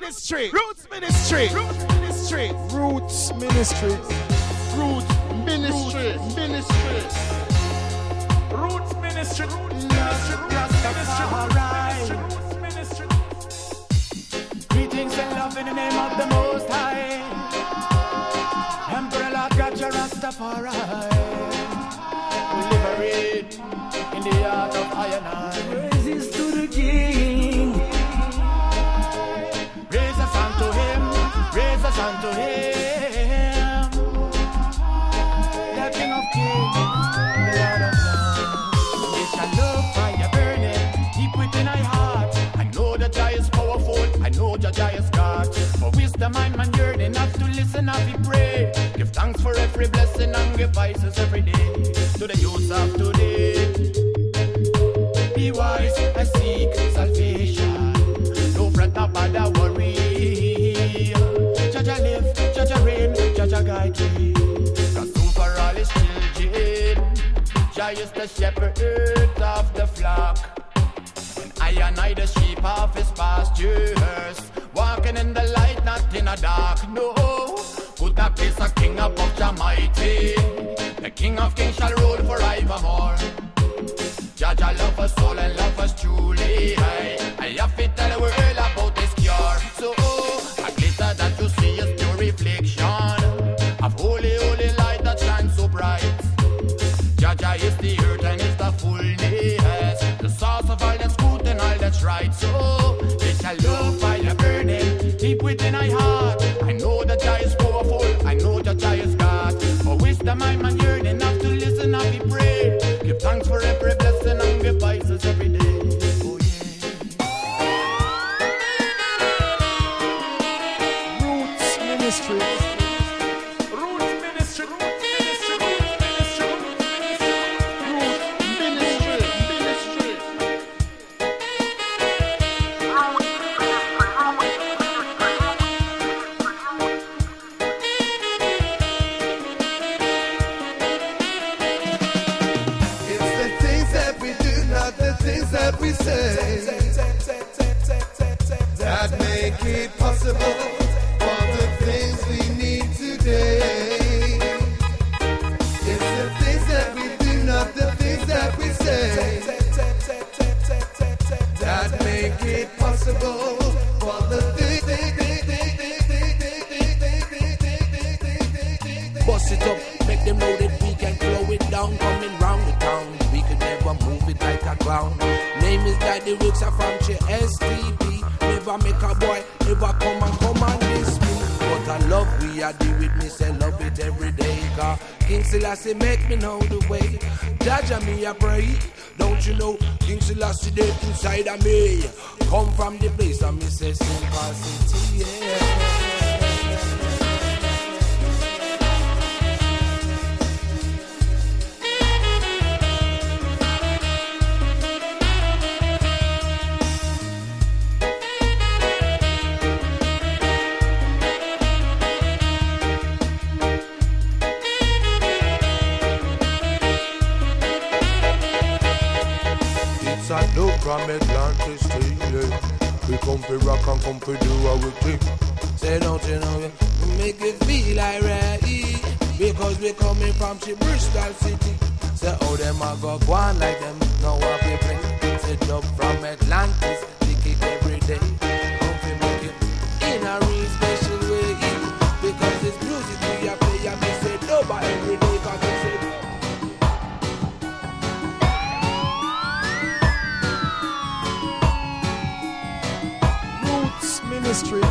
Ministry. Roots Ministry. Roots Ministry. Roots Ministry. Roots Ministry. Ministry. Roots Ministry. Roots Ministry. Greetings and love in the name of the Most High. Emperor Lord God Rastafari. We liberate in the heart of iron. Praises to the King. Praise us unto Him. Praise us unto Him. The King of Kings, the Lord of Lords. It's a love fire burning deep within our heart. I know that Jah is powerful. I know that Jah is God. For wisdom I'm man yearning enough to listen and we pray. Give thanks for every blessing and give vices every day. To the youth of today, be wise and seek salvation. No fret, no bother, worry. Jaja live, Jaja reign, Jaja guide me. Cause soon for all is children, Jah is the shepherd of the flock. And I the sheep of his pastures. Walking in the light, not in the dark, no. Could not place a king above Jah mighty. The King of Kings shall rule forevermore. Jaja love us all and love us truly. I have to tell the world about this cure. So, a glitter that you see is pure reflection of holy, holy light that shines so bright. Jaja is the earth and is the fullness, the source of all that's good and all that's right. So, it's a love fire burning deep within my heart. I know that Jah is powerful, I know that Jah is God. For wisdom I'm man yearning enough to listen and be pray. Give thanks for every blessing and give vices every day. Oh yeah. Roots Ministry. That we say that make it possible for the things we need today. It's the things that we do, not the things that we say, that make it possible for the things. Bust it up, make them know that we can flow it down, coming round the town. We could never move it like a clown. Name is Daddy Roots, I'm from STP. Never make a boy, never come and diss me. But I love we are deal with me, say love it every day. Cause King Selassie make me know the way. Jaja me I pray, don't you know? King Selassie dead inside of me. Come from the place and me say Simple City, yeah. I look from Atlantis to you. We come for rock and come for do our thing. Say don't you know we make it feel like right. Because we coming from Bristol City. Say oh them a go on like them know what we play. Say jump from Atlantis, we kick every day. Come for make it in a real special way. Because this music we a play and we say nobody every day. Cause we say Ministry.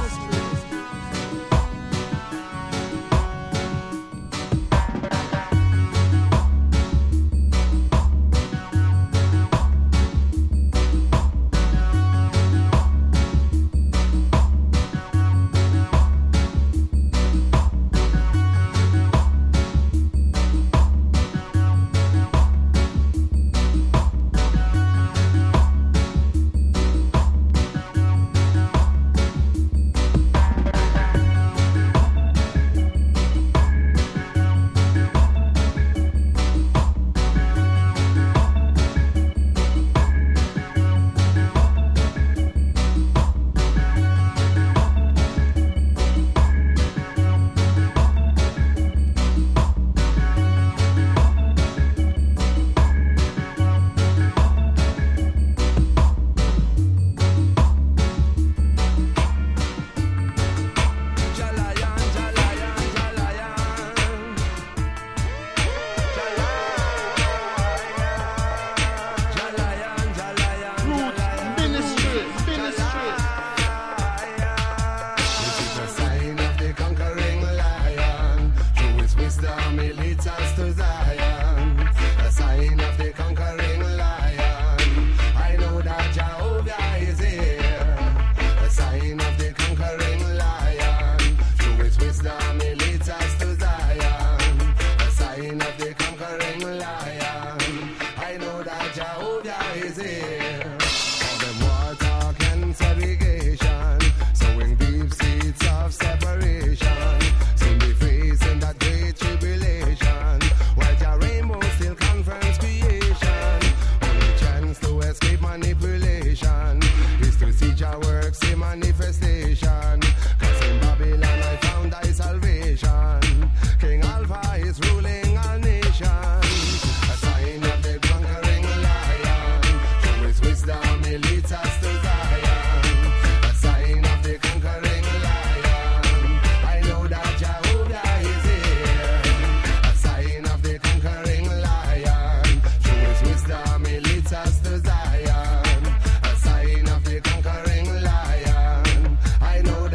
manifestation. 'Cause in Babylon I found thy salvation. King Alpha is ruling our nation. A sign of the conquering lion. Through his wisdom he leads us to Zion. A sign of the conquering lion. I know that Jehovah is here. A sign of the conquering lion. Through his wisdom he leads us to Zion. A sign of the conquering lion. I know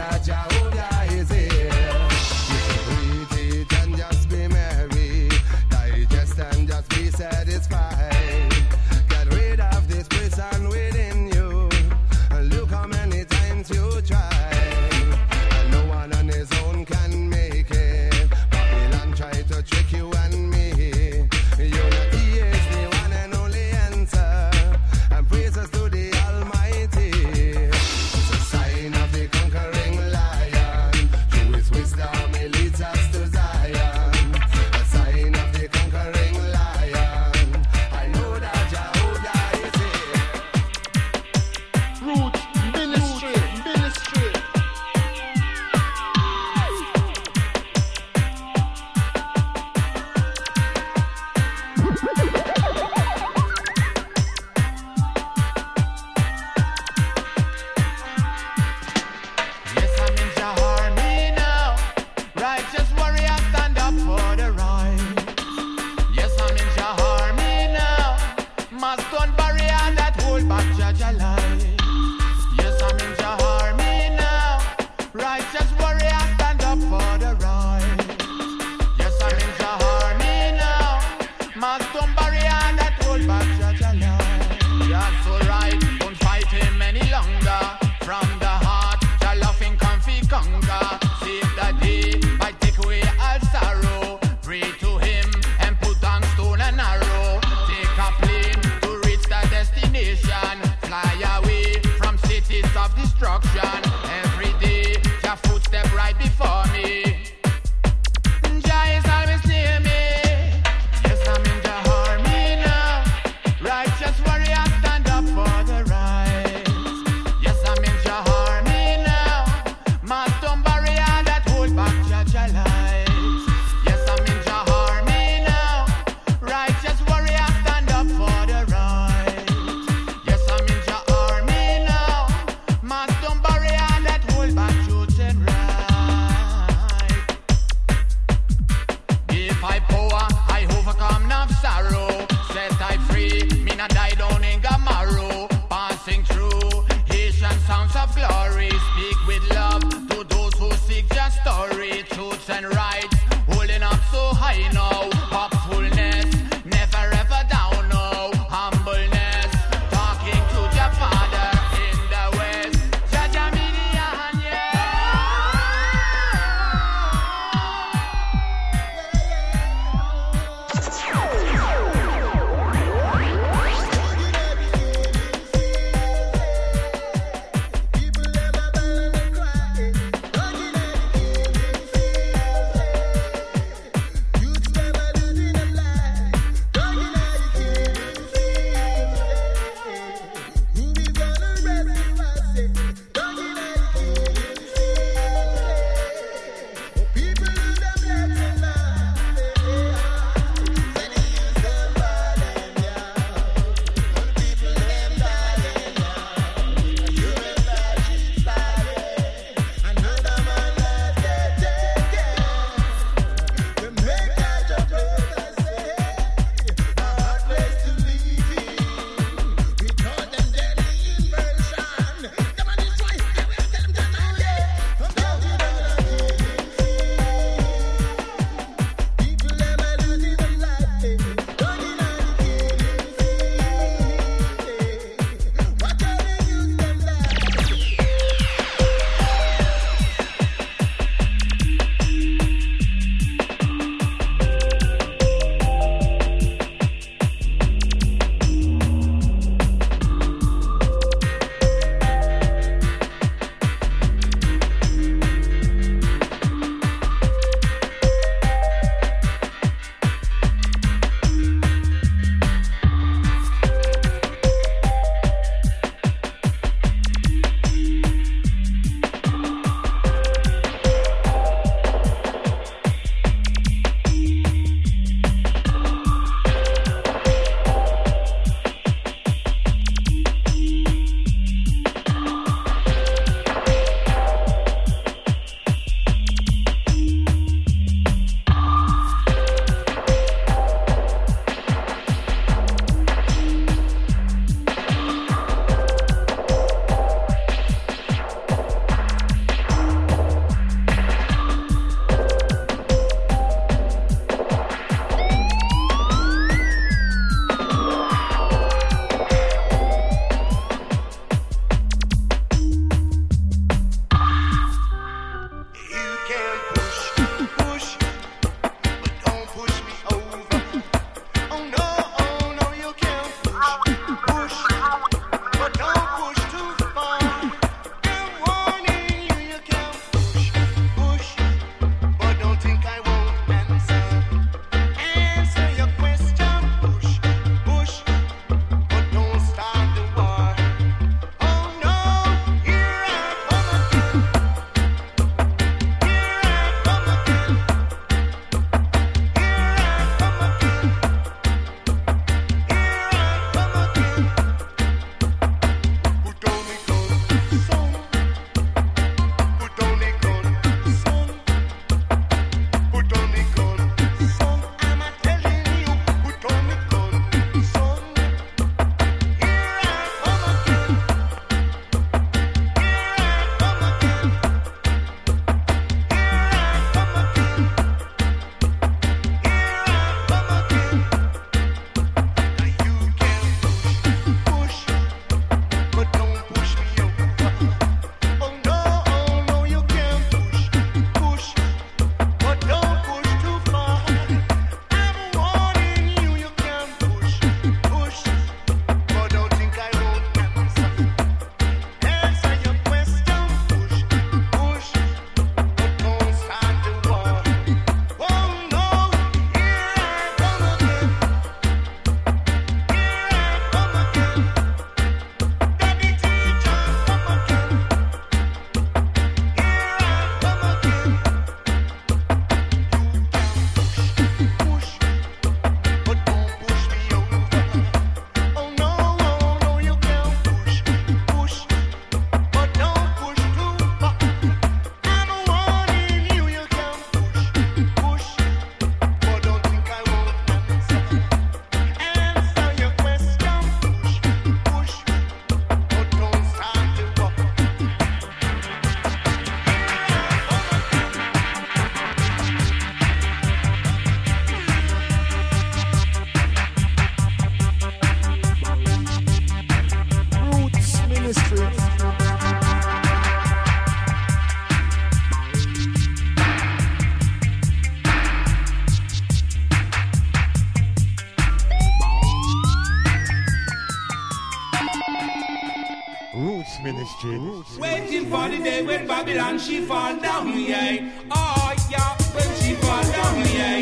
Babylon she fall down, yeah. Oh yeah, when she fall down, yeah.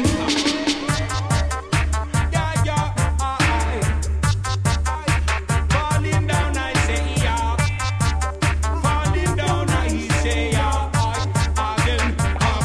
Yeah, yeah, falling down, I say, yeah. Falling down, I say, yeah. Again.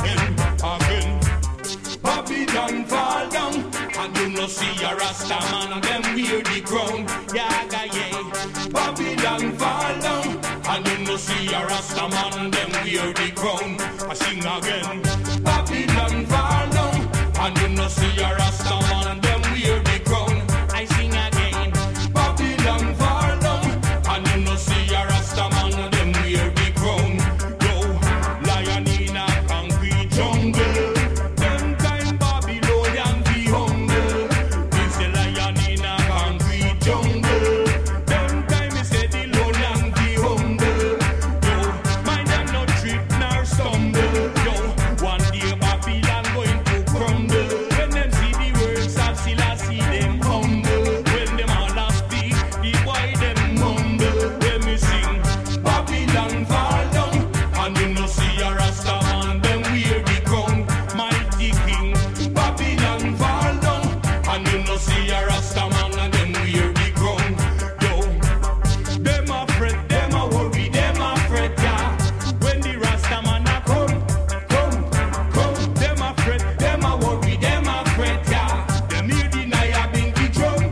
Babylon fall down, and you no see a Rasta man, and them wear the crown, yeah, yeah. Babylon fall down, and you no see a Rasta man, and them wear the crown. I sing again. Babylon fall down, and you no see a Rasta man, and them wear the crown. I sing again. Babylon fall down, and you no see a Rasta man, and them wear the crown. Yo, lion in a concrete jungle. Them kind Babylonian be humble. It's a lion in a concrete jungle. Them time me say the lowland be humble. Yo, mind them no trip nor stumble. Yo, one day Babylon going to crumble. When them see the words of Selassie, them humble. When them all speak, the boy them mumble. When me sing, Babylon fall down, and you no see a Rasta man, them wear the crown. Mighty king, Babylon fall down, and you no see a Rasta man, and them wear the crown. Yo, them a fret, them a worry, them a fret, yeah. When the Rasta man a come, them a fret, them a worry, them a fret, yeah. Them hear the Naya bingy drum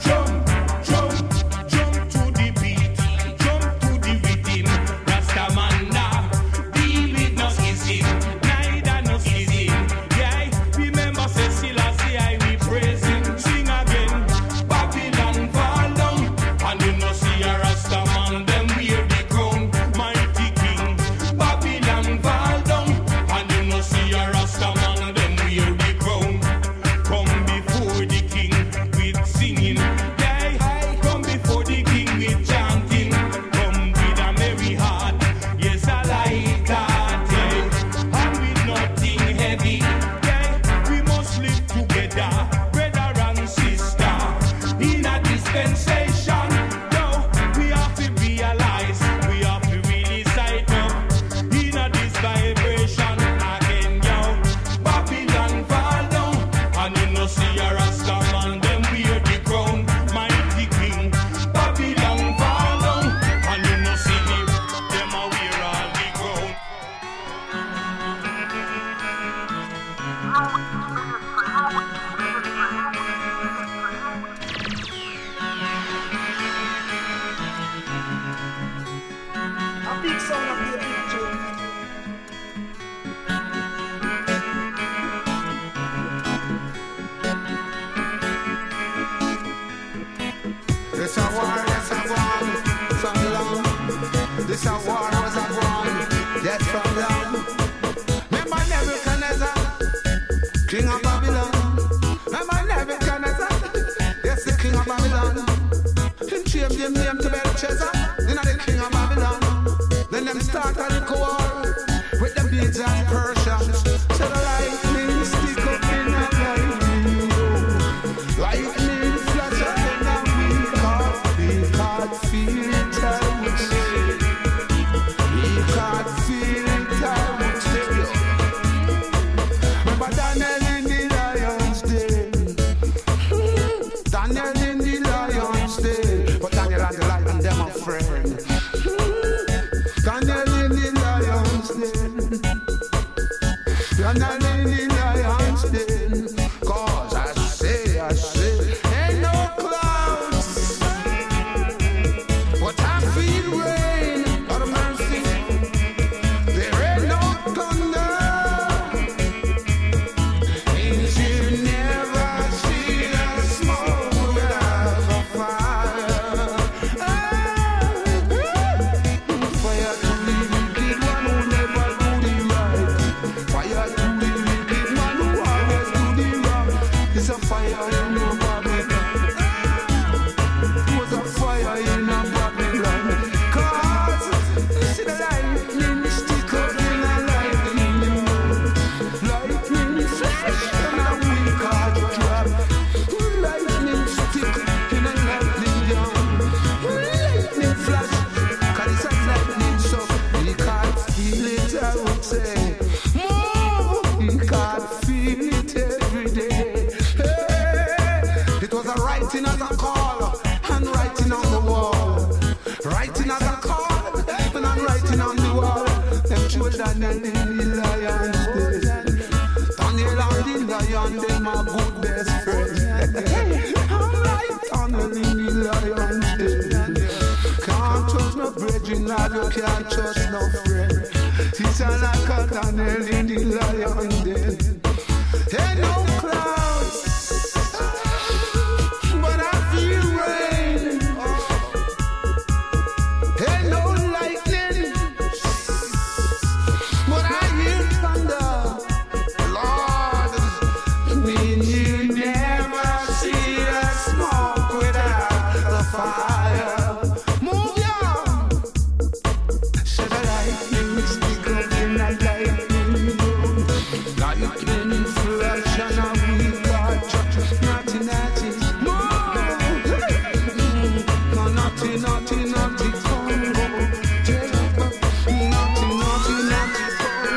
to the beat, jump to the rhythm. Rasta man nah deal with no schism, neither no schism. Yeah, remember say Selassie I we praise him. Sing again. Babylon fall down, and you no see a Rasta man, them wear the crown. Mighty king, Babylon fall down, and you no see a Rasta man, and them wear the crown. Come before the king with singing, yeah. Come before the king with chanting. Come with a merry heart, yes I like that, yeah. And with nothing heavy, yeah. We must live together, brother and sister, in a dispensation. Yo, we have to realize, we have to really sight up in a this vibration again, yo. Babylon fall down, and you no see a Rasta man, them wear the crown. Mighty king, Babylon fall down, and you no see them a wear all the crown. A big sound of the big tune. This a war, yes a war, from long. This a war was a war, yes from long. Remember Nebuchadnezzar, king of Babylon. Remember Nebuchadnezzar, yes the king of Babylon. Him changed him name to Belshazzar, you know the king of Babylon. Then them start a little war with the beads and Persians. So the lightning stick up in a lightning, lightning flash up in a we can't feel it out. We can't feel it out. Remember Daniel in the lion's den. Daniel in the lion's den. But Daniel and the lion, them a friend. Daniel in the lion's den. say, move, he can't feel it every day. Hey, it was a writing as a call, and writing on the wall. Writing as a call, and I'm writing on the wall. Them children and the lions, Daniel and the lion, they my good best friend. I'm right on the lions, can't trust no brethren, lad, you can't trust no friend. It's like a Daniel in the lion den. Hey, no clouds, but I feel rain. Hey, no lightning, but I hear thunder. Lord, me and you never see the smoke without the fire. Move ya! Should I lightning stick up in a lightning? Lightning flash and a weak God touch. Naughty, naughty, move! No, naughty, naughty, naughty, Congo. Naughty, naughty, naughty,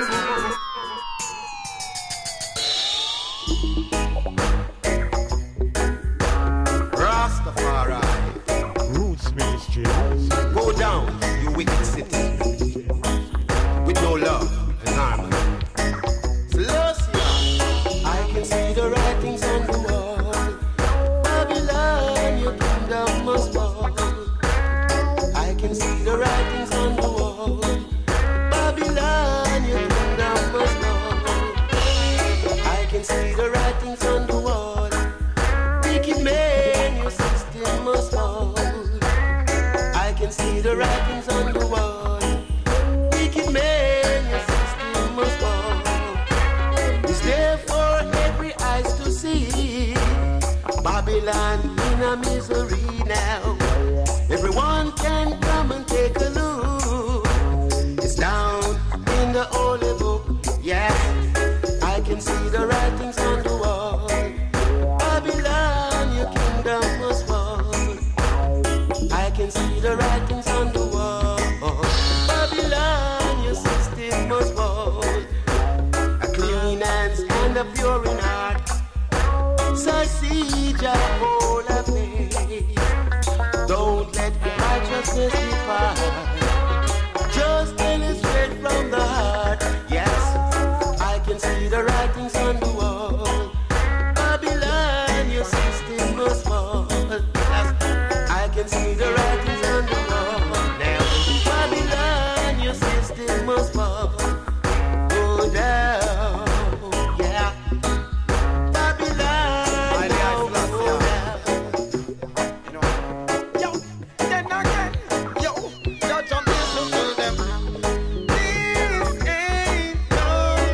Rastafari, Roots Ministry. go down, you wicked city, with no love and harmony. Celestia, I can see the writings on the wall. Babylon, your kingdom must fall. I can see the writings on the wall. Babylon, your kingdom must fall. I can see the writings on the wall. Wicked man, your system must fall. I can see the writings on the wall. Wicked man, your system must fall. It's there for every eyes to see. Babylon in a misery now. Everyone can come and take a look. It's down in the holy book. Yes, I can see the writings on the wall. Babylon, your kingdom must fall. I can see the writings on the wall. Babylon, your system must fall. A clean hands and a pure in heart. So see Jehovah faith. Don't let righteousness depart. Just tell it straight from the heart. Yes, I can see the writings on the wall. Babylon, your system must fall. Yes, I can see the writings on the wall. Now, Babylon, your system must fall. Go down, yeah. Babylon, go down. yo, then again, yo, judge on this to tell them. This ain't no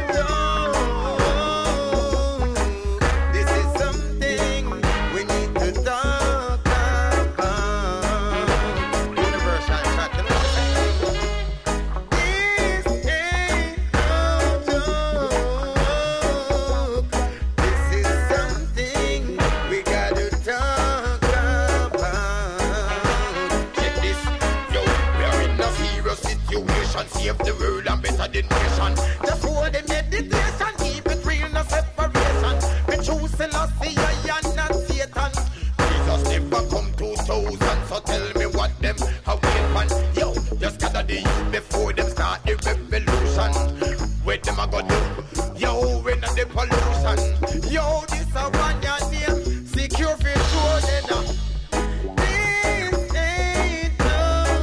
joke. This is something we need to talk about. Universal chat, you know what I'm saying? This ain't no joke. This is something we gotta talk about. Check this, yo, we're in a serious situation. Save the world and better the nation. Just hold the meditation, keep it real, no separation. We choose Selassie and not Satan. Jesus never come 2000, so tell me what them how wait man. Yo, just gather the youth before them start the revolution. What them a go do? Yo, we not the pollution. Yo, this a one your name. Secure for sure then. This ain't no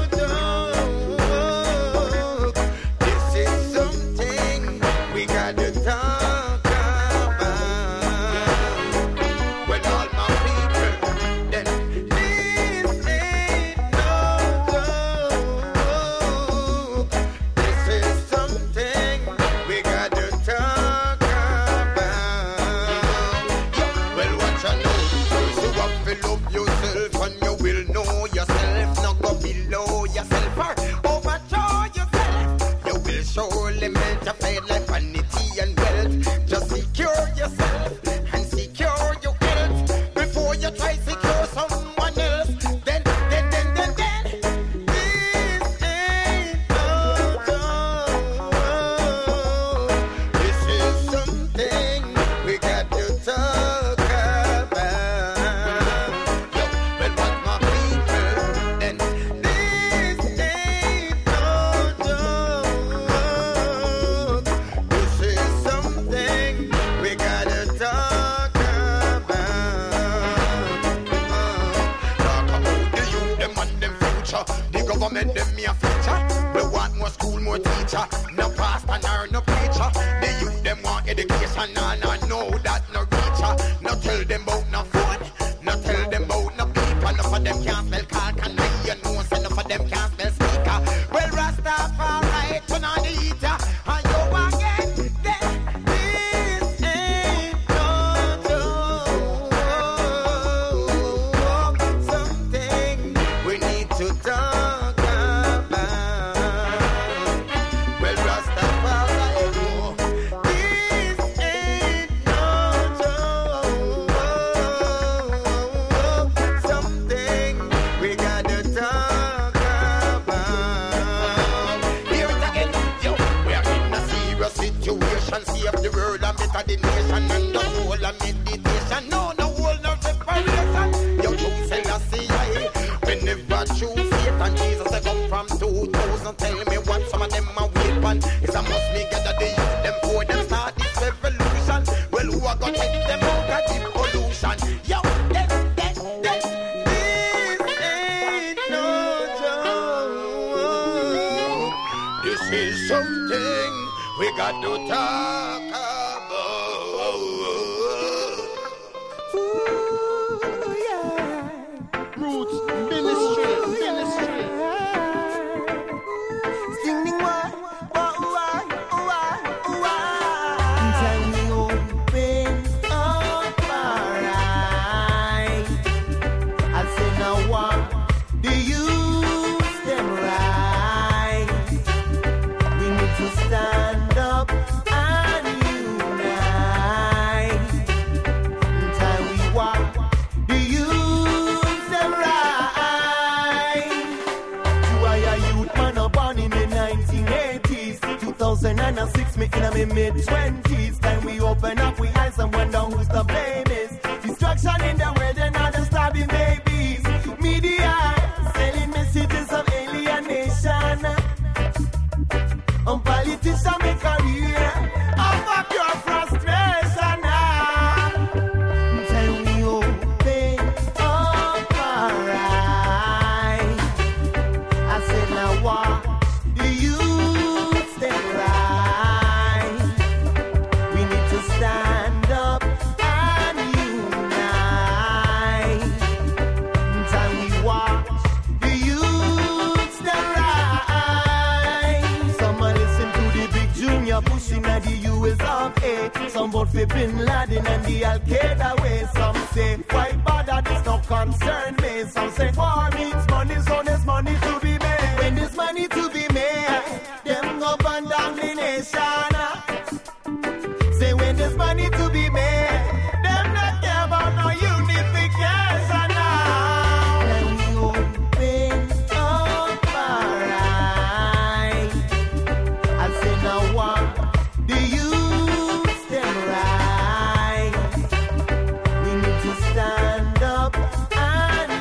joke. This is something we gotta talk about. When all my people, then this ain't no joke. This is something we gotta talk about. Yeah, well, what you know? First you have to love yourself and you will know yourself. Not go below yourself or overthrow yourself. You will surely melt your fate like vanity and wealth. Just secure yourself and secure your health before you try secure someone else. Then, this ain't no joke. are no preacher. The youth them want education and I know that no reacher. No tell them about no phone, no tell them about no people. Enough of them can't spell call, can I hear no say enough of them can't spell speaker. Well, Rastafari turn on the heater and you want get this ain't no joke. Something we need to talk about. Well, Rastafari, this ain't no joke. Something we gotta talk about. Here it again, yo. We are in a serious situation. Save the world and better the nation. And the whole of meditation. No whole no separation. Yo, choose Selassie. We never choose Satan. Jesus, they come from 2000. Tell me what some of them are weapon. It's a must me gather the youth them for them start this revolution. Well, who are gonna take them out of the pollution? Yo, this ain't no joke. This is something we got to talk about. Roots Ministry. Singing why? Time we open up our eyes. I say now what? Do you them right? We need to stand up and unite. Time we walk. Do you them right? You are a youth man born in the 1980s. 2006, me in my mid-20s. Time we open up we eyes and wonder who's the blame is. Destruction in the world and others stabbing babies. Media selling messages of alienation. Politicians make career off of your frustration. Time we open up our eyes. I said now what? Do you stay right? We need to stand up and unite. Time we watch the youth stay right. Someone listen to the big junior pushing at the US of A. Some vote for Bin Laden and the Al Qaeda way. Some say why bother, this no concern me. Some say war means money, so there's money to be made. When there's money to be made, them go burn down the nation. Say when there's money to be made, them not care about no unification. Now we open up our eyes. I say now what? Do you stand right? We need to stand up and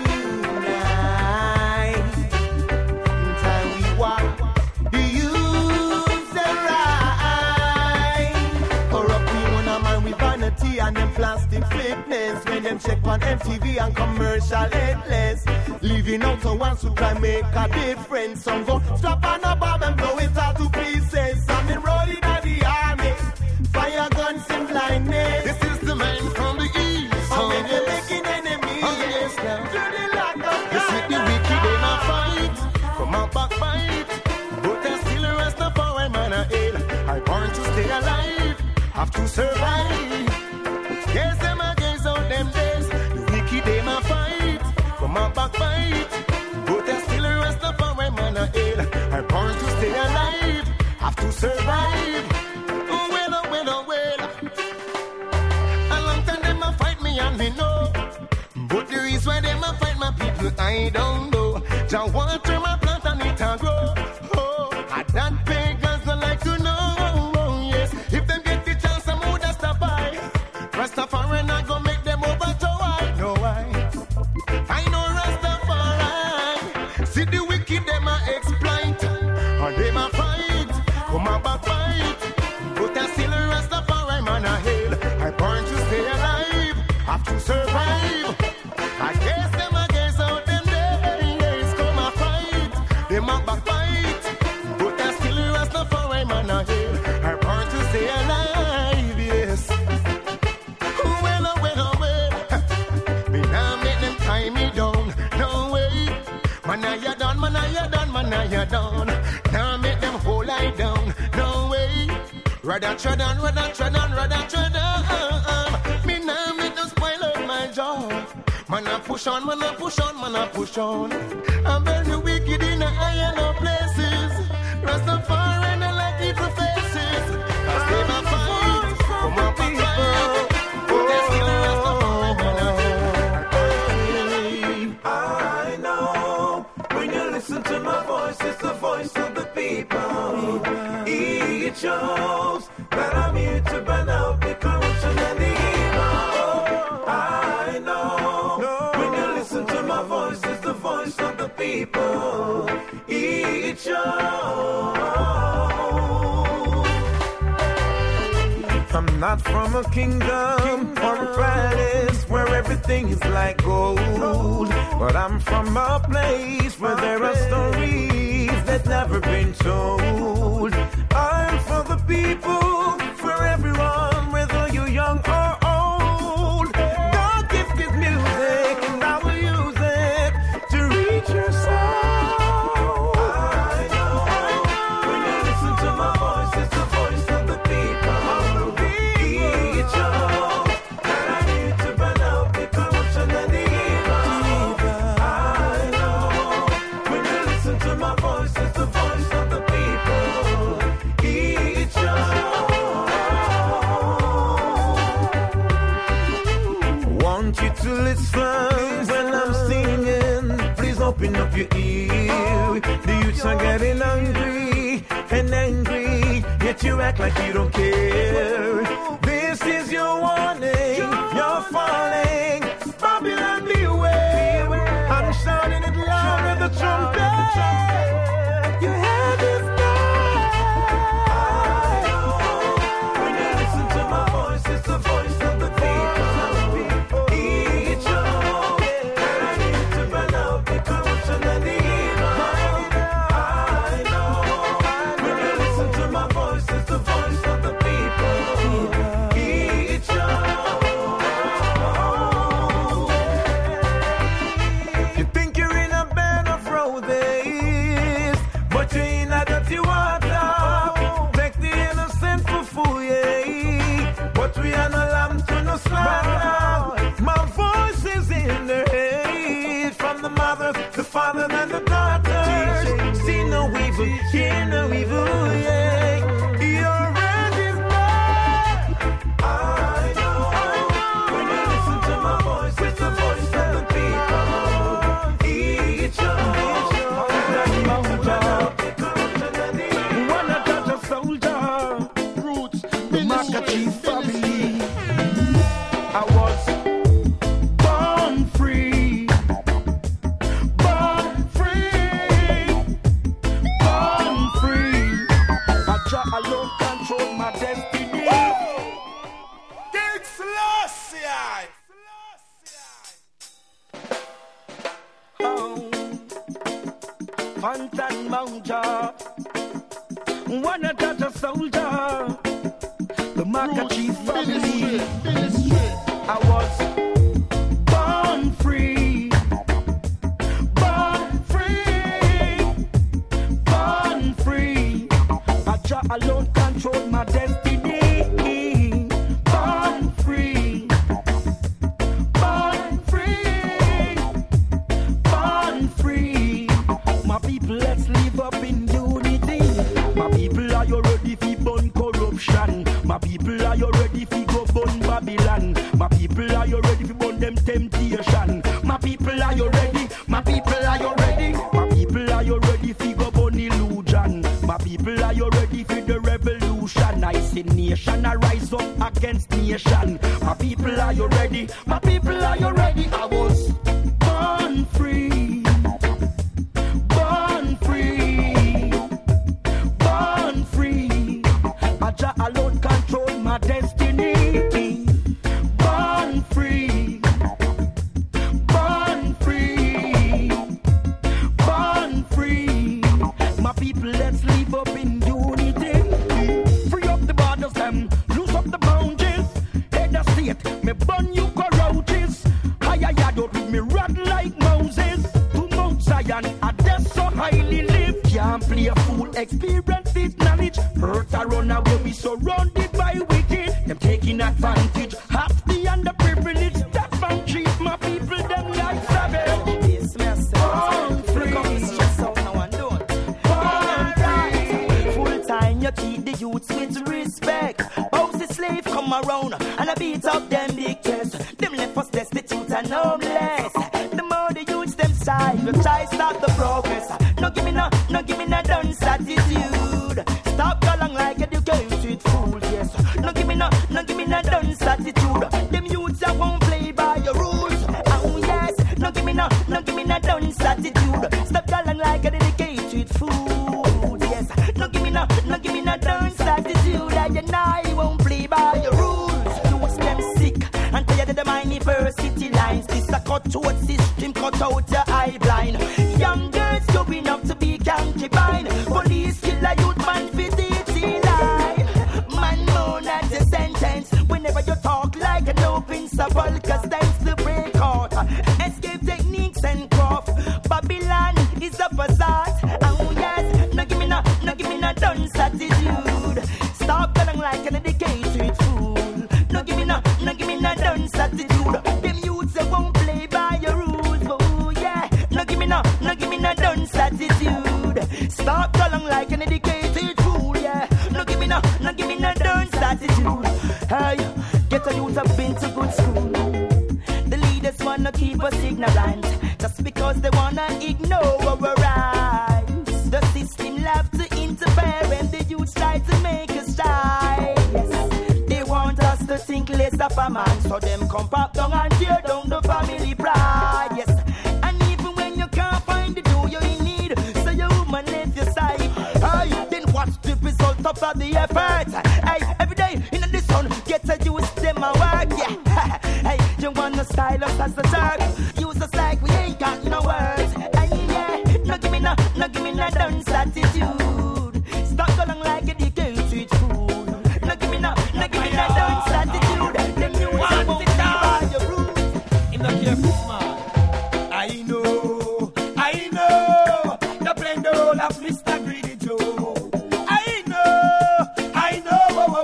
unite. Time we walk. Do you stand right? Corrupt we one a man with vanity and them plastic fitness. When them check on MTV and commercial headless. Leaving out the ones who try make a difference. Some go strap on a bomb and blow it out to pieces. Some been rolling at the army. Fire guns and blindness. This is the man from the east. How when they're making enemies. yes, now. Through the lack of You see the wicked in a fight, from a backbite, but there's still a Rastafari man a ill. I born to stay alive, have to survive. Yes, them against all them days. The wicked in a fight, from a backbite, but there's still a Rastafari man a ill. I born to stay alive, have to survive. Oh well, oh well, oh well. A long time them a fight me and me know. But the reason why them a fight my people, I don't know. Jah water my plant and it a grow. Oh, that pagans don't like to know. Oh, yes, if them get the chance, some would stop by. Rastafari not go make them over to I know why. I know Rastafari. See the wicked them a exploit, and them a fight, come a backbite. But I still a Rastafari man a hail. I born to stay alive, have to survive. I guess them against all them days, come a fight, them a backbite. But I still a Rather tread on, rather tread on, rather tread on. Me now me to spoil out my job. Man I push on, man I push on, man I push on. I'm very wicked in the higher no places. Rastafari and I like evil faces. I stay my fight, come up and fight. I know when you listen to my voice, it's the voice of the people. It shows that I'm here to burn out the corruption and the evil. I know when you listen to my voice, it's the voice of the people. It shows. I'm not from a kingdom or a palace where everything is like gold, but I'm from a place where there are stories that never been told. I'm for the people, for everyone, whether you're young or old. God gifted music and I will use it to reach your soul. I know when you listen to my voice, it's the voice of the people. It shows that I need to burn out the corruption and the evil. I know when you listen to my voice, it's the voice of the people. It shows. Want you to listen when I'm singing. Please open up your ear. The youths are getting hungry and angry, yet you act like you don't care. This is your warning. You're falling. Babylon, beware. I'm shouting it louder, the trumpet. Your head is down. When you listen to my voice, it's the voice of the people. It shows that I need to burn out the corruption and the evil. I know when you listen to my voice, it's the voice of the people. It shows. You think you're in a bed of roses, but you're in a dirty water. Take the innocent for fool, yeah. But we are no lamb to no slaughter. My voice is in the head from the mothers, the fathers, and the daughters. See no evil, hear no evil, yeah. Your end is bad. I know when you listen to my voice, it's the voice of the people. It shows that you are proud. One a touch of soldier, Roots the Maca Ministry. Chief family. I was born free, born free, born free. I try alone control my destiny. King Selassie. Oh, Fantan Mounja, one a touch of soldier, the Maca Chief family. I was born free, born free, born free. I try alone control my destiny. Born free, born free, born free. My people, let's live up in unity. My people, are you ready for burn corruption? My people, are you ready for go burn Babylon? My people, are you ready for burn them temptation? My people, are you ready? My people, are you ready? My people, are you ready for go burn illusion? My people, are you ready for the revolution? I see nation I rise up against nation. My people, are you ready? My people, are you ready? I was born free, born free, born free. I just alone control my destiny. Born free, born free, born free. My people, let's live up in unity. Free up the borders, them loose up the boundaries. Head the state, me burn you roaches. Higher yard out with me rod like Moses. To Mount Zion, I just so highly live. Can't play a fool, experience is knowledge. Hurt around corner where we surrounded by wicked. Them taking advantage of the underprivileged. That man treat my people them like savage. This mess. Born free. Full time you treat the youths with respect. Both the slave come around and I beat up them big chest. Them left us destitute and homeless. The more the youths them side, you try stop the progress. No give me no dunce attitude. Stop calling like educated fools, yes. No give me no dunce attitude. Them youths that won't play by your rules. Oh yes, no give me no dunce attitude. Stop calling like a dedicated fool, yes. No give me no dunce attitude. I won't play by your rules. Youths them sick and tired of the university lines. This a cut-throat system, cut out your eye blind. Young girls growing up to be concubine. Police kill a youth man for dirty lie. Man moan at the sentence whenever you talk like an open sepulchre stands to break out. Escape techniques and craft. Babylon is a facade. Oh yes, no give me no dunce attitude. Stop calling like an educated fool. No give me no dunce attitude. Them youths that won't play by your rules. Oh yeah, no give me no dunce attitude. Stop calling like an educated fool. Yeah, no give me no dunce attitude. Hey, get a youth have been to good school. The leaders wanna keep us ignorant just because they wanna ignore our rights. The system love to interfere and the youths try to make us shy. Yes, they want us to think less of a man, so them come pop down and tear down the family pride. Yes, and even when you can't find the dough you need, so your woman left your side. Hey, then what's the result of the effort? Hey, every day in the sun, get a use them a work. Yeah, hey, you wanna style us as a jerk? Use us like we ain't got no words. Hey, yeah, no give me no dunce attitude. Stop calling like a dedicated fool. No give me no dunce attitude. Them you want to by your rules. In the careful man, I know, they're playing the role of Mr. Greedy Joe. I know,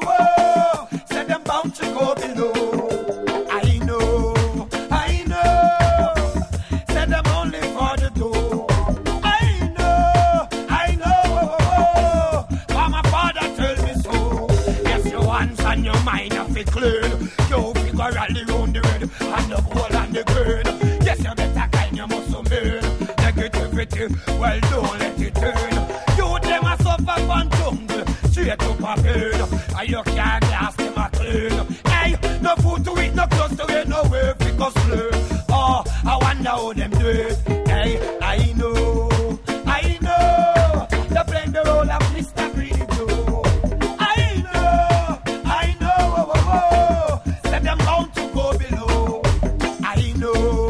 said them bound to go below. I know, said them only for the dough. I know, but my father told me so. Yes, your hands and your mind have it clean. You figure rally round the red and the gold and the green. Yes, you better kind your muscle man. Negativity, well, don't let it turn. You them a suffer from jungle, straight up a pain. And you can't gas them a clean. Hey, no food to eat, no clothes to wear, no way for go sleep. Oh, I wonder how them do it. Hey, I know, they're playing the role of Mr. Greedy Joe. I know, said them bound to go below. I know,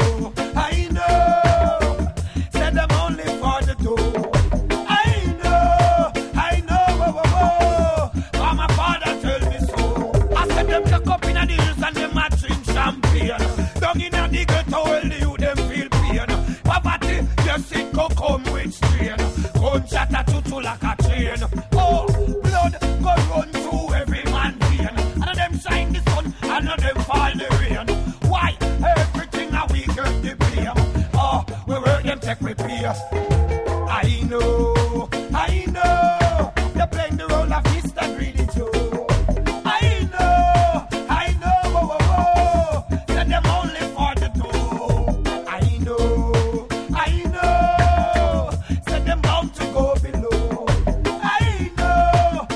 said them only for the dough. I know, but my father told me so. I said them look up in the hills and them a drink champagne. Down in the ghetto, well, you them feel pain. Poverty, yes, it could come with strain. Gunshot a tutu like a train. Oh, blood go run through every man vein. And of them shine the sun, and of them fall the rain. Why? Everything a we get the blame. Oh, we work them take we pay. I know, they're playing the role of Mr. Greedy Joe. I know, said them only for the dough. I know, said them bound to go below. I know,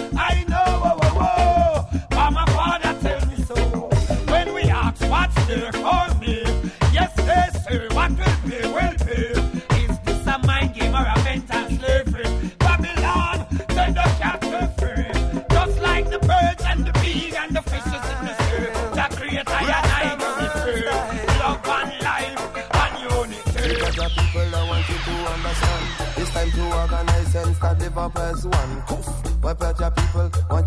but my father tell me so. When we ask what's there for me, yes they say what will be. Is this a mind game or a mental slavery? Babylon, send the cattle free. Just like the birds and the bees and the fishes in the sea. The creator and I will be free. Love and life and unity. Because the people I want you to understand. It's time to organize and start live up as one. Why better people want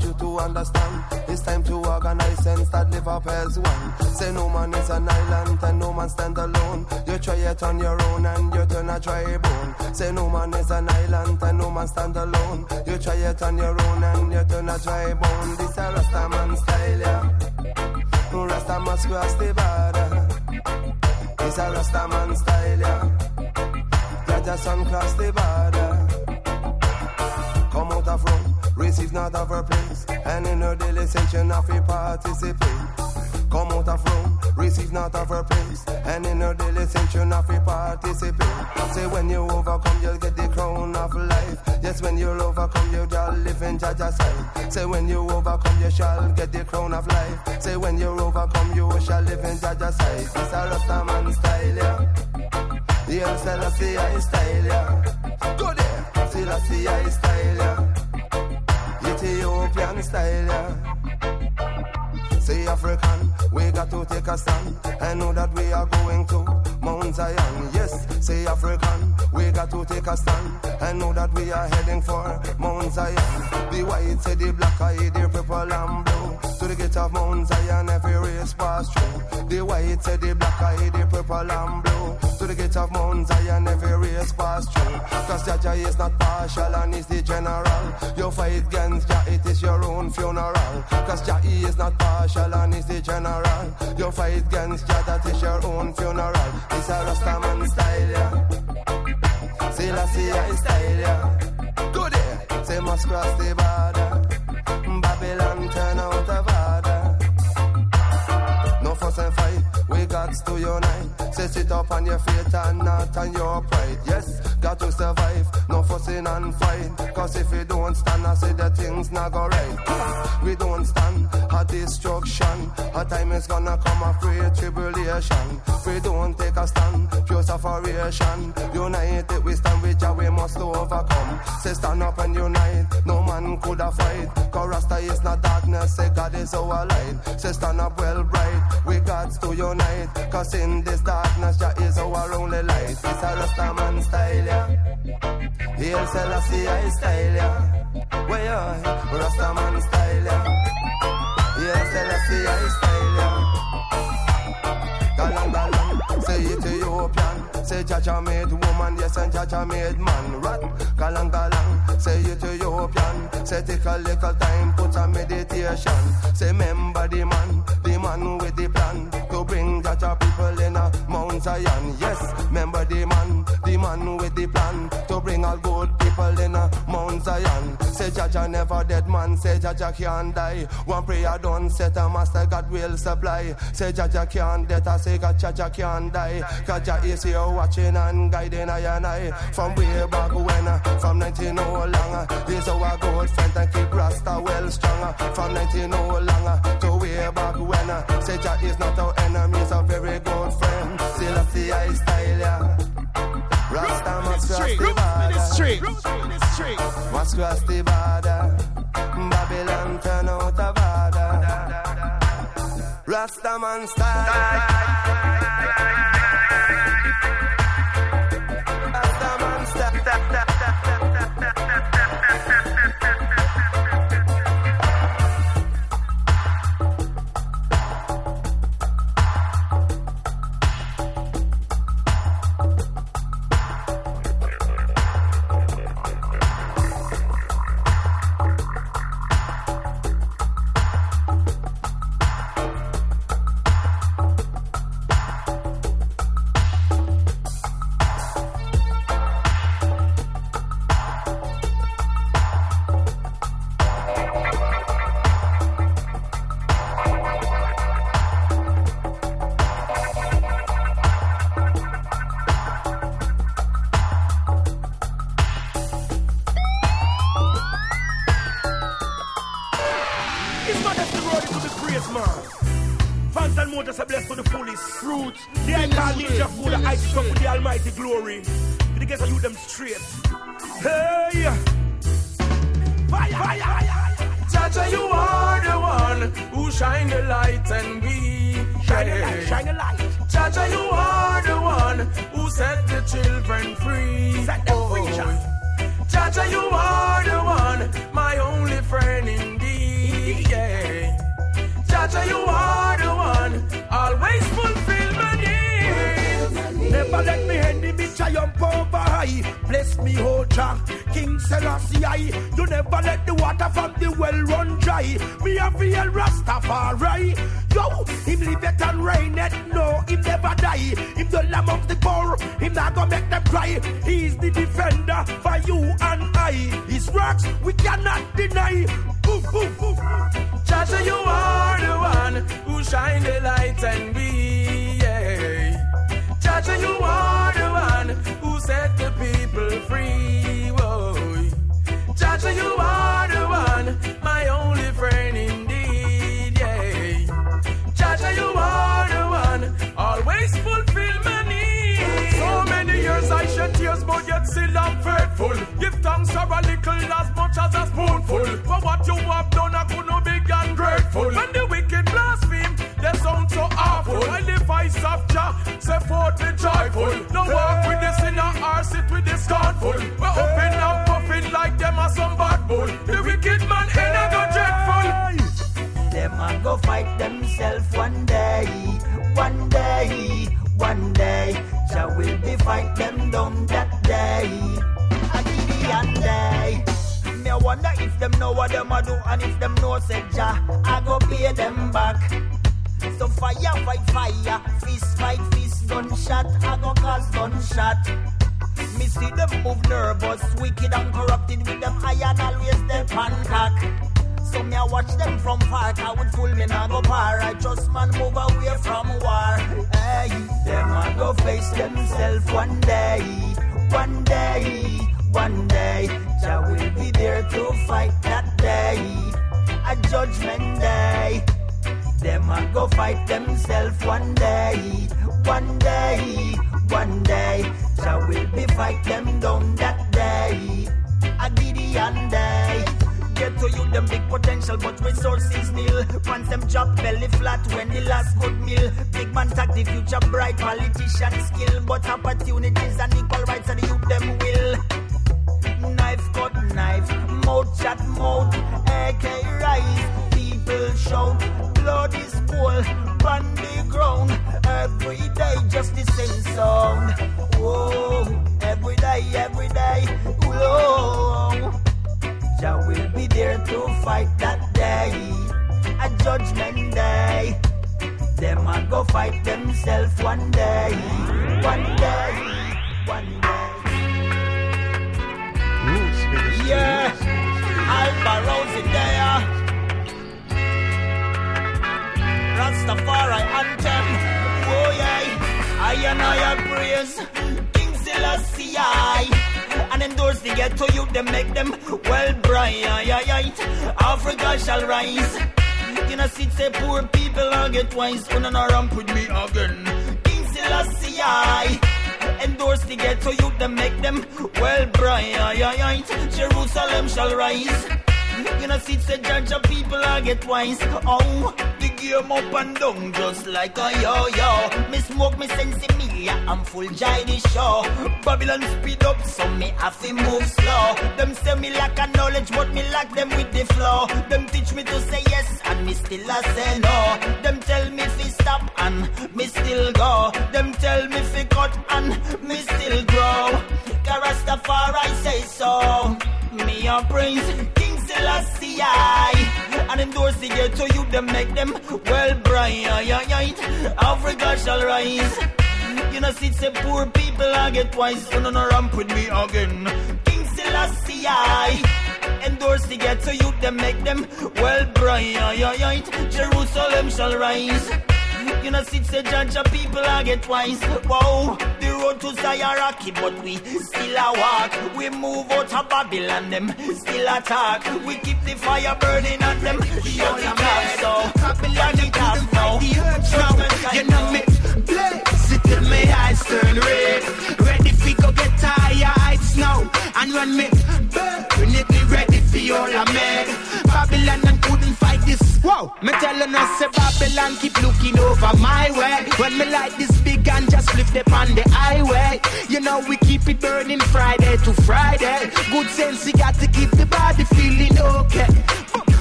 you to understand. It's time to organize and start live up as one. Say no man is an island and no man stand alone. You try it on your own and you turn a dry bone. Say no man is an island and no man stand alone. You try it on your own and you turn a dry bone. This a Rasta man style, yeah. Rasta must cross the border. This a Rasta man style, yeah. Jaja son cross the border. Come out of Rome, receive not of her place, and in her daily section of a participate. Come out of Rome, receive not of her place, and in her daily section of a participate. Say when you overcome, you'll get the crown of life. Yes, when you'll overcome, you shall live in Jaja's side. Say when you overcome, you shall get the crown of life. Say when you overcome, you shall live in Jaja's side. It's a Rasta man style, yeah. The El Selassie I style, yeah. Go there, Selassie I style, yeah. Ethiopian style, yeah. Say African, we got to take a stand. I know that we are going to Mount Zion. Yes, say African, we got to take a stand. I know that we are heading for Mount Zion. The white say the black, I the purple and blue. To the gate of Mount Zion, every race pass through. The white say the black, I the purple and blue. To the gate of Mount Zion, every race pass through. Cause Jaja is not partial and is the general. You fight against Jah, it is your own funeral. Cause Jah is not partial and is the general. You fight against Jah, that is your own funeral. It's a Rastaman style, yeah. Selassie I style, yeah. Go there, say must cross the border. Babylon turn out of order. No fuss and fight, we got to unite. Say sit up on your feet and not on your pride. Yes, got to survive, no fussing and fight. Cause if we don't stand, I say the things not go right. We don't stand at destruction. A time is gonna come of great tribulation. We don't take a stand, pure sufferation. United we stand with Jah, we must overcome. Say stand up and unite, no man could have fight. Cause Rasta is not darkness, say God is our light. Say stand up well bright, we got to unite. Cause in this darkness, Jah is our only light. It's a Rastaman style, yeah. Hail Selassie I style, yeah. Way on, Rastaman style, yeah. Hail Selassie I style, yeah. Galang, galang, say Ethiopian. Say Jaja made woman, yes, and Jaja made man. Rat, galang, galang, say Ethiopian. Say take a little time, put a meditation. Say remember the man with the plan to bring Jaja people in a Mount Zion. Yes, remember the man with the plan to bring all good people in a Mount Zion. Say Jaja never dead man, say Jaja can't die. One prayer done, set a master God will supply. Say Jaja can't death, I say God Jaja can't die. Cause Jah is here watching and guiding I and I. From way back when, from 19 no longer. He's our good friend and keep Rasta well stronger. From 19 no longer to way back when. Say Jah is not our enemy, he's a very good friend. Selassie I style, yeah. Rasta must cross the border. Must cross the border. Babylon turn out of order. Rasta man style. Rasta man style. Jaja, you are the one, my only friend indeed. I. Bless me, oh Jah, King Selassie I. You never let the water from the well run dry. Me a real Rastafari. Yo, him live it and reign it. No, him never die. Him the lamb of the poor. Him not gonna make them cry. He's the defender for you and I. His works we cannot deny. Oof, oof, oof. Jaja, you are the one who shine the light and be. Yeah. Jaja, you are the one who set the people free. Whoa. Jaja, you are the one, my only friend indeed. Yeah. Jaja, you are the one, always fulfill my needs. So many years I shed tears, but yet still I'm faithful. Give thanks for a little as much as a spoonful. For what you have done, I could not be ungrateful. When the wicked blaspheme, they sound so awful. While the voice of Jah say forth the joyful. No walk with the sinner or sit with the scornful. We're upping and puffing like them are some bad bull. The wicked man ain't a go dreadful. Them a go fight themselves one day. One day, one day. Jah will be fight them down that day. A Gideon day. Me I wonder if them know what them a do, and if them know said Jah, I go pay them back. So fire fight fire, fist fight fist, gunshot, I go cause gunshot. Me see them move nervous, wicked and corrupted with them iron always them pancake. So me I watch them from far, I would fool me now go par. I just man move away from war. Hey, them I go face themselves one day. One day, one day, Jah will be there to fight that day. A judgment day. Them a go fight themselves one day. One day, one day, Jah will be fight them down that day. A Gideon day. Get to you them big potential but resources nil. Once them drop belly flat when the last good meal. Big man tag the future bright, politician skill. But opportunities and equal rights and the youth them will. Knife cut knife, mouth chat mouth, AK rise. People shout, blood is cold, on the ground. Every day just the same sound. Whoa, every day, whoa. Jah will be there to fight that day. A judgment day. Them a go fight themselves one day. One day, one day. Yeah, Alpha Rose in there. Rastafari anthem. Oh yeah, I and I praise King Selassie I. And endorse the ghetto youth, them make them well bright. Africa shall rise. You know, see, say poor people will get wise. When no ramp with me again. King Selassie I. Endorse the ghetto youth, them make them well bright. Jerusalem shall rise. You know, see, say judge of people will get wise. Oh, the game up and down just like a yo-yo. Me smoke me sense me, I'm full jai the show. Babylon speed up, so me have to move slow. Them say me lack a knowledge, but me lack them with the flow. Them teach me to say yes, and me still a say no. Them tell me fi stop, and me still go. Them tell me fi cut, and me still grow. Rastafari say so. Me a praise King Selassie I. And endorse the ghetto youth, them make them well bright. Africa shall rise. You know, see, say poor people I get wise. So no ramp with me again. King Selassie I. Endorse the ghetto youth, them make them well bright. Jerusalem shall rise. You know, see, say judge of people I get wise. Wow, the road to Zion rocky, but we still a walk. We move out of Babylon, them still attack. We keep the fire burning at them. Shut it up, so Babylon it up now. You know me, blaze it till my eyes turn red. Ready fi go get tired now. And when me burn it, me ready fi all I made. Babylon and couldn't fight this. Whoa, me telling us say Babylon keep looking over my way. When me light this big and just flip it on the highway. You know we keep it burning Friday to Friday. Good sense, you got to keep the body feeling okay.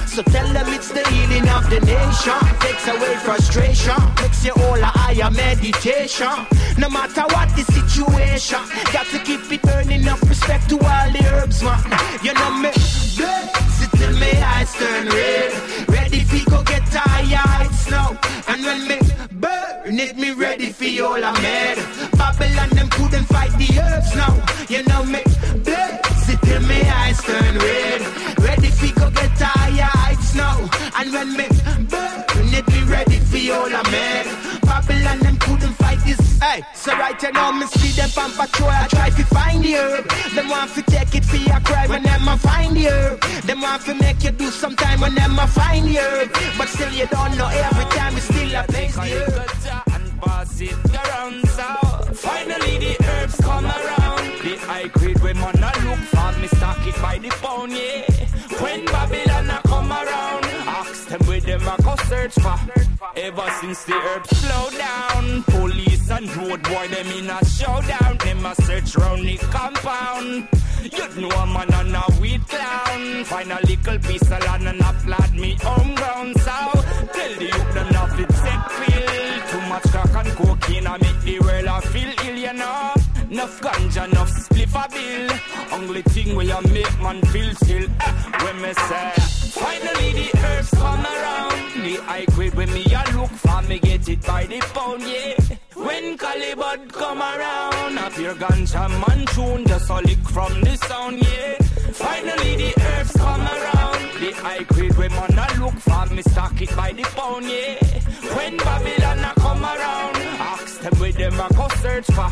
So tell them it's the healing of the nation. Takes away frustration, makes you all a higher meditation. No matter what the situation, got to keep it burning up. Respect to all the herbs, man. You know me, sit till me eyes turn red. Ready fi go get tired now. And when me burn it, me ready for all I'm mad. Babylon them couldn't fight the herbs now. You know me, sit till me eyes turn red. Ready fi go get tired now. And when me burn it, me ready for all I'm mad. Babylon them couldn't fight this. Hey, so right now me see them on patrol. I try to find the herb. Them want to take it for your crime when them a find the herb. Them want to make you do sometime when them a find the herb. But still you don't know every time you still a place the herb. And pass it around so finally the herbs come around. The high grade when man a look for me stock it by the pound, yeah. When Babylon a come around, ask them where them a go search for. Ever since the herbs slow down, police and road boy them in a showdown. Them a search round the compound. You know a man and a weed clown. Find a little piece of land and applaud me home ground. So tell the youth them not fit set feel. Too much crack and cocaine I make the world I feel ill, you know. Enough ganja, enough spliff a bill. Only thing where you make man feel still. When me say finally the herbs come around. The high grade when me a look for me get it by the pound, yeah. When Calibud come around, a pure ganja man tune, just a lick from the sound, yeah. Finally the herbs come around. The high grade when man a look for me stock it by the pound, yeah. When Babylon a come around, ask them where them a go search for.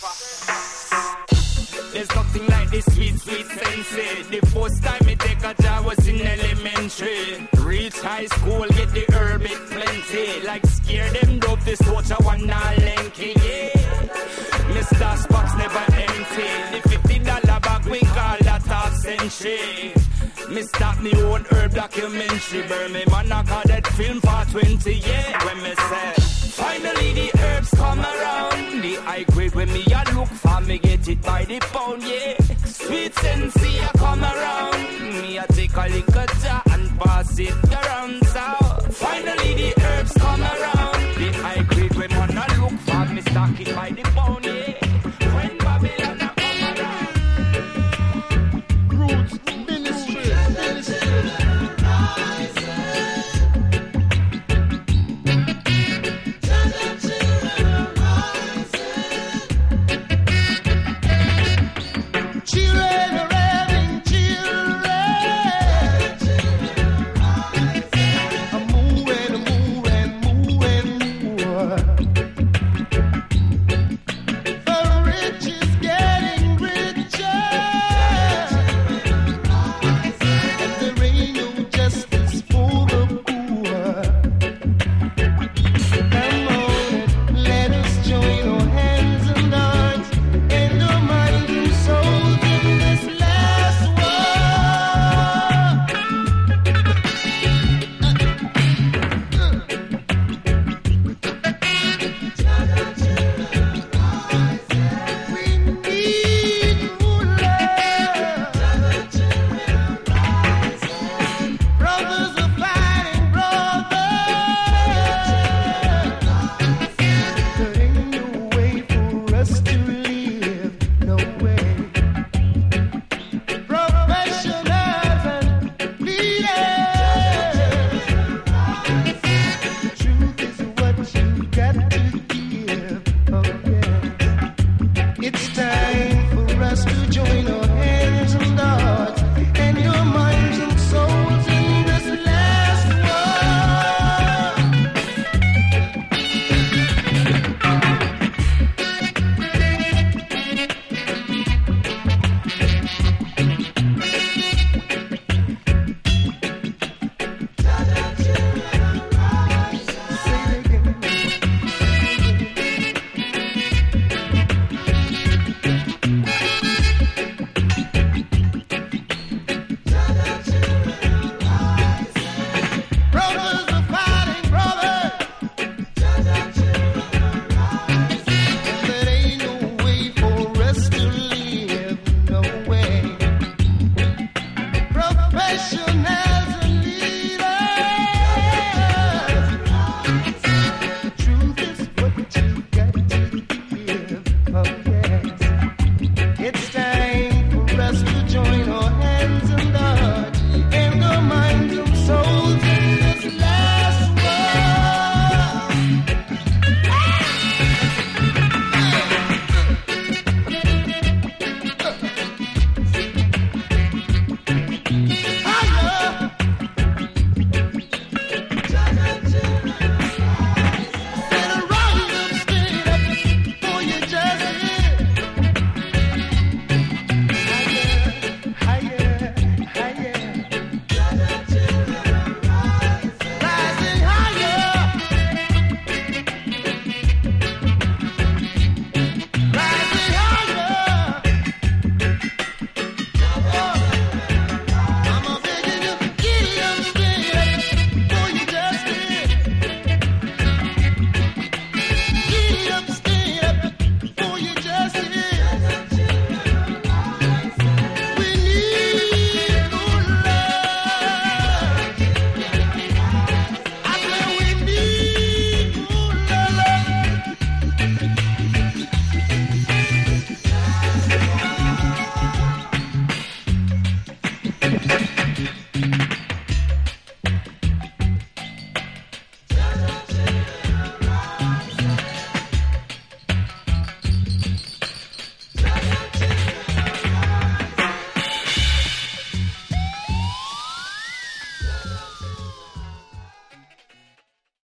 There's nothing like this sweet, sweet sensei. The first time me take a job was in elementary. Reach high school, get the herb, it plenty. Like scare them dope, this watch a one now lanky, yeah. Mr. Spock's never empty. The $50 bag we call that half century. Me start me own herb documentary. Burn me man I call that film for 20, yeah. When me say finally the herbs come around. The high grade when me a look for me get it by the pound, yeah. Sweet sensei a come around. Me a take a liquor jar and pass it around so